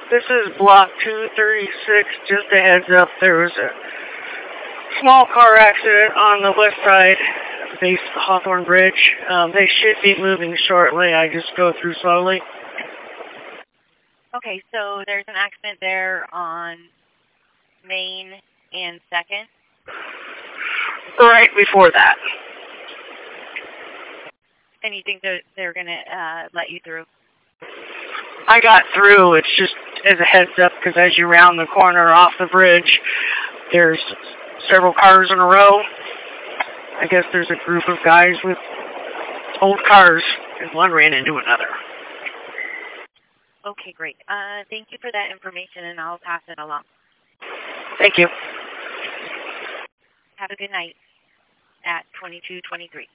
This is Block 236. Just a heads up, there was a small car accident on the west side of the base of the Hawthorne Bridge. They should be moving shortly. I just go through slowly. Okay, so there's an accident there on Main and 2nd? Right before that. And you think they're going to let you through? I got through. It's just as a heads up, because as you round the corner off the bridge, there's several cars in a row. I guess there's a group of guys with old cars, and one ran into another. Okay, great. Thank you for that information, and I'll pass it along. Thank you. Have a good night at 2223.